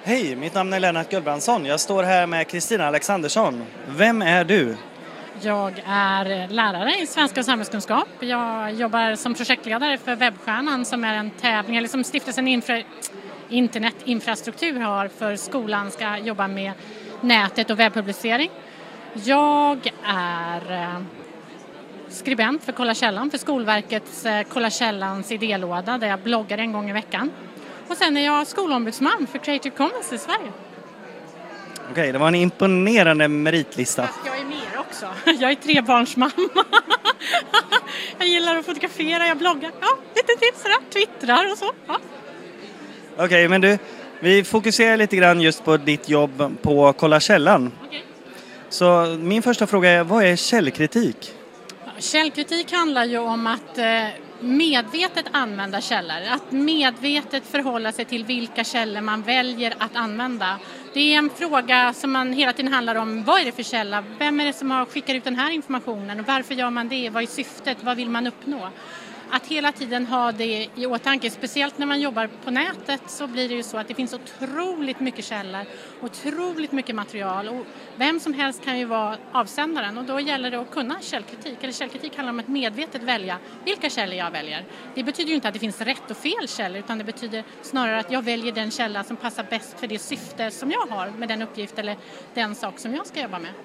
Hej, mitt namn är Lennart Gullbrandsson. Jag står här med Kristina Alexandersson. Vem är du? Jag är lärare i svenska och samhällskunskap. Jag jobbar som projektledare för Webbstjärnan som är en tävling, eller som stiftelsen Internetinfrastruktur har för skolan ska jobba med nätet och webbpublicering. Jag är skribent för Kolla källan, för Skolverkets Kolla källans idélåda där jag bloggar en gång i veckan. Och sen är jag skolombudsman för Creative Commons i Sverige. Okej, det var en imponerande meritlista. Fast jag är mer också. Jag är trebarnsmamma. Jag gillar att fotografera, jag bloggar. Ja, lite tips sådär, twittrar och så. Ja. Okej, men du, vi fokuserar lite grann just på ditt jobb på Kolla källan. Okej. Så min första fråga är, vad är källkritik? Källkritik handlar ju om att medvetet använda källor. Att medvetet förhålla sig till vilka källor man väljer att använda. Det är en fråga som man hela tiden handlar om. Vad är det för källa? Vem är det som har skickat ut den här informationen? Och varför gör man det? Vad är syftet? Vad vill man uppnå? Att hela tiden ha det i åtanke, speciellt när man jobbar på nätet så blir det ju så att det finns otroligt mycket källor, otroligt mycket material och vem som helst kan ju vara avsändaren och då gäller det att kunna källkritik. Eller källkritik handlar om att medvetet välja vilka källor jag väljer. Det betyder ju inte att det finns rätt och fel källor utan det betyder snarare att jag väljer den källa som passar bäst för det syfte som jag har med den uppgift eller den sak som jag ska jobba med.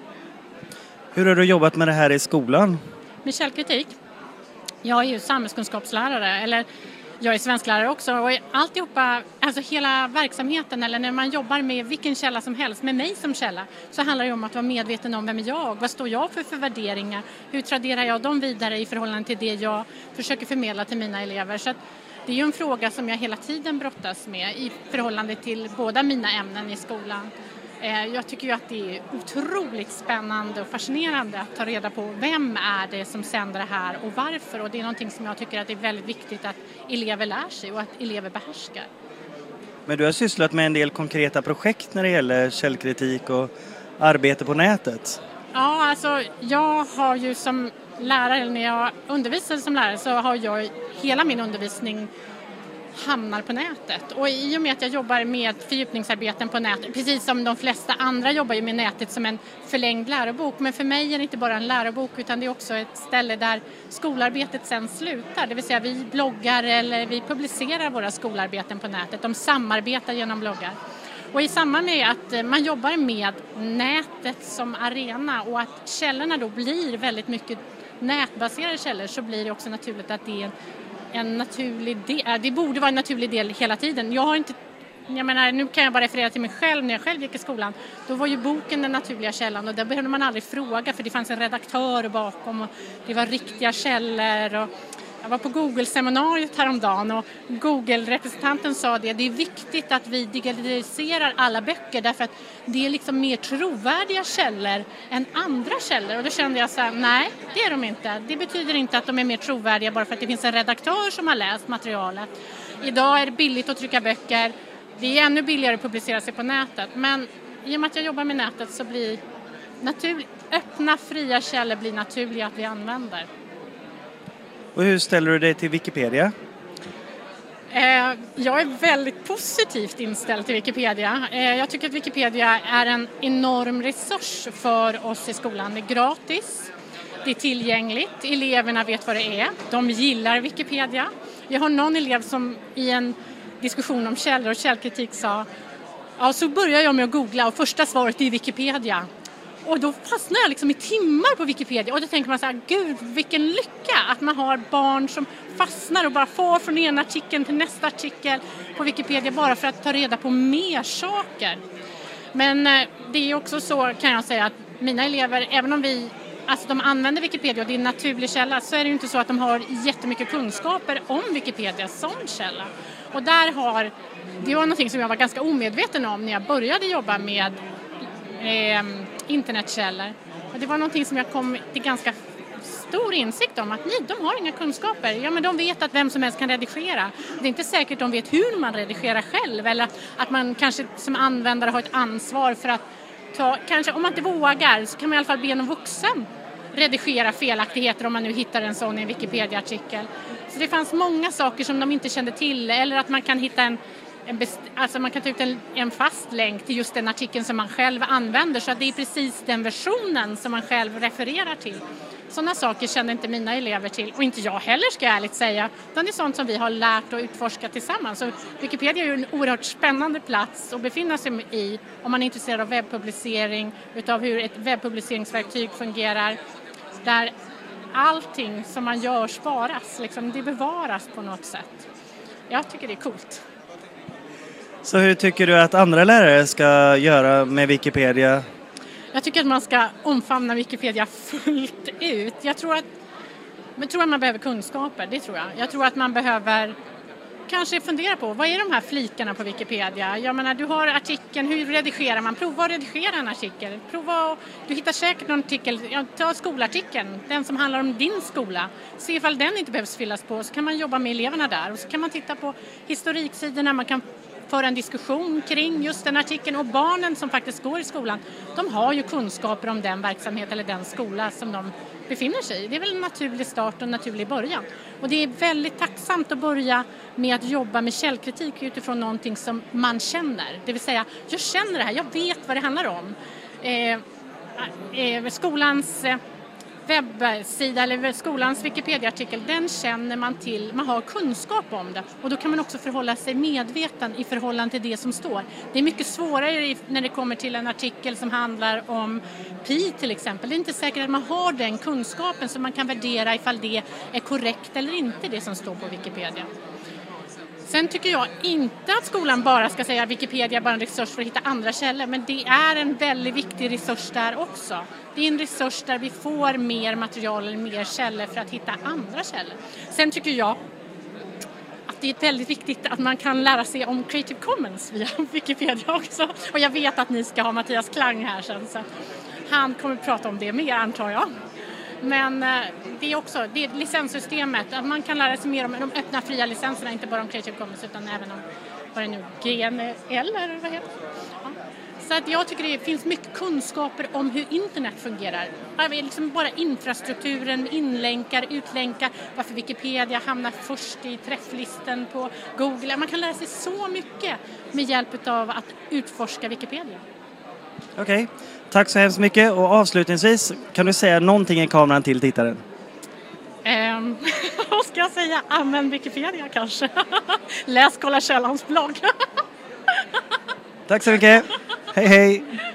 Hur har du jobbat med det här i skolan? Med källkritik? Jag är ju samhällskunskapslärare, eller jag är svensklärare också och alltihopa, alltså hela verksamheten eller när man jobbar med vilken källa som helst, med mig som källa, så handlar det om att vara medveten om vem är jag, vad står jag för värderingar, hur traderar jag dem vidare i förhållande till det jag försöker förmedla till mina elever. Så att det är ju en fråga som jag hela tiden brottas med i förhållande till båda mina ämnen i skolan. Jag tycker ju att det är otroligt spännande och fascinerande att ta reda på vem är det som sänder det här och varför. Och det är någonting som jag tycker att det är väldigt viktigt att elever lär sig och att elever behärskar. Men du har sysslat med en del konkreta projekt när det gäller källkritik och arbete på nätet. Ja, alltså jag har ju som lärare, när jag undervisar som lärare så har jag hela min undervisning hamnar på nätet. Och i och med att jag jobbar med fördjupningsarbeten på nätet, precis som de flesta andra jobbar ju med nätet som en förlängd lärobok, men för mig är det inte bara en lärobok utan det är också ett ställe där skolarbetet sen slutar. Det vill säga vi bloggar eller vi publicerar våra skolarbeten på nätet. De samarbetar genom bloggar. Och i samband med att man jobbar med nätet som arena och att källorna då blir väldigt mycket nätbaserade källor så blir det också naturligt att det är en naturlig del, det borde vara en naturlig del hela tiden. Jag menar, nu kan jag bara referera till mig själv när jag själv gick i skolan. Då var ju boken den naturliga källan och där behövde man aldrig fråga för det fanns en redaktör bakom och det var riktiga källor. Och jag var på Google-seminariet häromdagen och Google-representanten sa det är viktigt att vi digitaliserar alla böcker därför att det är liksom mer trovärdiga källor än andra källor. Och då kände jag så här, nej det är de inte. Det betyder inte att de är mer trovärdiga bara för att det finns en redaktör som har läst materialet. Idag är det billigt att trycka böcker. Det är ännu billigare att publicera sig på nätet. Men i och med att jag jobbar med nätet så blir öppna, fria källor blir naturliga att vi använder. Och hur ställer du dig till Wikipedia? Jag är väldigt positivt inställd till Wikipedia. Jag tycker att Wikipedia är en enorm resurs för oss i skolan. Det är gratis, det är tillgängligt, eleverna vet vad det är, de gillar Wikipedia. Jag har någon elev som i en diskussion om källor och källkritik sa ja, så börjar jag med att googla och första svaret är Wikipedia. Och då fastnar jag liksom i timmar på Wikipedia och då tänker man så här, gud vilken lycka att man har barn som fastnar och bara far från ena artikeln till nästa artikel på Wikipedia bara för att ta reda på mer saker. Men det är också så kan jag säga att mina elever, även om de använder Wikipedia och det är en naturlig källa så är det ju inte så att de har jättemycket kunskaper om Wikipedia som källa. Och det var någonting som jag var ganska omedveten om när jag började jobba med internetkällor. Och det var någonting som jag kom till ganska stor insikt om att de har inga kunskaper. Ja, men de vet att vem som helst kan redigera. Det är inte säkert att de vet hur man redigerar själv eller att man kanske som användare har ett ansvar för att kanske om man inte vågar så kan man i alla fall be någon vuxen redigera felaktigheter om man nu hittar en sån i en Wikipedia-artikel. Så det fanns många saker som de inte kände till eller att man kan hitta alltså man kan ta ut en fast länk till just den artikeln som man själv använder, så att det är precis den versionen som man själv refererar till. Sådana saker känner inte mina elever till, och inte jag heller ska jag ärligt säga, utan det är sånt som vi har lärt och utforskat tillsammans. Så Wikipedia är ju en oerhört spännande plats att befinna sig i om man är intresserad av webbpublicering, utav hur ett webbpubliceringsverktyg fungerar, där allting som man gör sparas, liksom, det bevaras på något sätt. Jag tycker det är coolt. Så hur tycker du att andra lärare ska göra med Wikipedia? Jag tycker att man ska omfamna Wikipedia fullt ut. Jag tror att man behöver kunskaper, det tror jag. Jag tror att man behöver kanske fundera på, vad är de här flikarna på Wikipedia? Jag menar, du har artikeln, hur redigerar man? Prova att redigera en artikel. Du hittar säkert någon artikel, ta skolartikeln, den som handlar om din skola. Se ifall den inte behövs fyllas på, så kan man jobba med eleverna där. Och så kan man titta på historiksidorna, man kan föra en diskussion kring just den artikeln, och barnen som faktiskt går i skolan, de har ju kunskaper om den verksamhet eller den skola som de befinner sig i. Det är väl en naturlig start och en naturlig början. Och det är väldigt tacksamt att börja med att jobba med källkritik utifrån någonting som man känner. Det vill säga, jag känner det här, jag vet vad det handlar om. Skolans webbsida eller skolans Wikipedia-artikel, den känner man till, man har kunskap om det, och då kan man också förhålla sig medveten i förhållande till det som står. Det är mycket svårare när det kommer till en artikel som handlar om pi till exempel. Det är inte säkert att man har den kunskapen så man kan värdera ifall det är korrekt eller inte, det som står på Wikipedia. Sen tycker jag inte att skolan bara ska säga att Wikipedia är bara en resurs för att hitta andra källor, men det är en väldigt viktig resurs där också. Det är en resurs där vi får mer material eller mer källor för att hitta andra källor. Sen tycker jag att det är väldigt viktigt att man kan lära sig om Creative Commons via Wikipedia också. Och jag vet att ni ska ha Mattias Klang här sen, så han kommer att prata om det mer, antar jag. Men det är också det är licenssystemet, att man kan lära sig mer om de öppna fria licenserna, inte bara om Creative Commons utan även om vad det nu, GNL eller vad heter det? Ja. Så att jag tycker det finns mycket kunskaper om hur internet fungerar. Liksom bara infrastrukturen, inlänkar, utlänkar, varför Wikipedia hamnar först i träfflisten på Google. Man kan lära sig så mycket med hjälp av att utforska Wikipedia. Okej. Tack så hemskt mycket, och avslutningsvis kan du säga någonting i kameran till tittaren? Vad ska jag säga? Använd Wikipedia kanske. Läs Kolla Källans blogg. Tack så mycket. Hej hej.